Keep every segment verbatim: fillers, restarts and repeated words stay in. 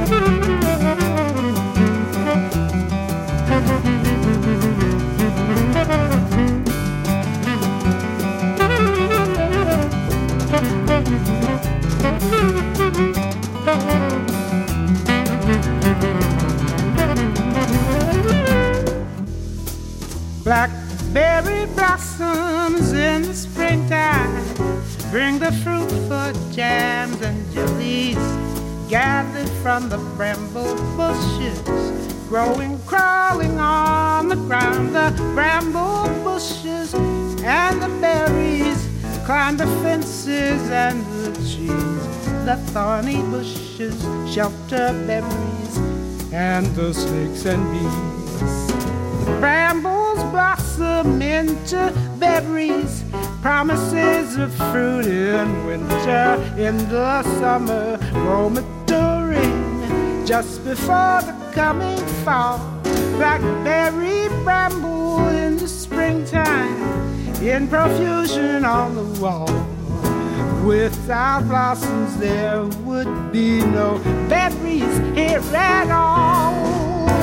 Blackberry blossoms in the springtime bring the fruit for jams and jellies gathered from the bramble bushes, growing, crawling on the ground. The bramble bushes and the berries climb the fences and the trees. The thorny bushes shelter berries and the snakes and bees. The brambles blossom into berries, promises of fruit in winter. In the summer, grow maturing just before the coming fall. Blackberry bramble in the springtime, in profusion on the wall. Without blossoms there would be no berries here at all.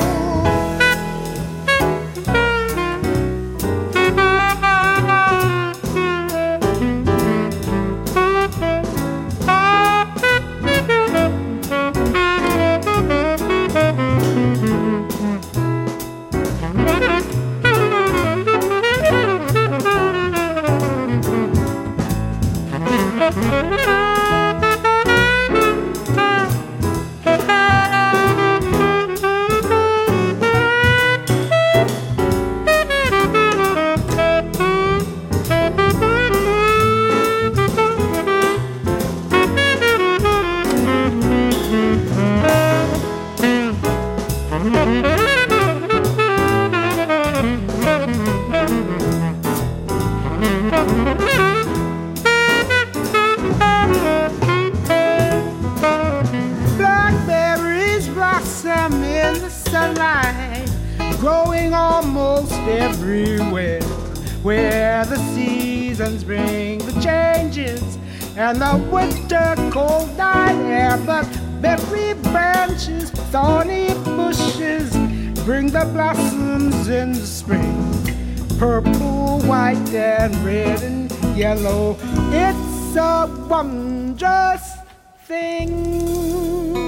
Blackberries blossom in the sunlight, growing almost everywhere, where the seasons bring the changes and the winter cold night air. But berry branches, thorny bushes bring the blossoms in the spring, purple, white, and red and yellow. It's a wondrous thing.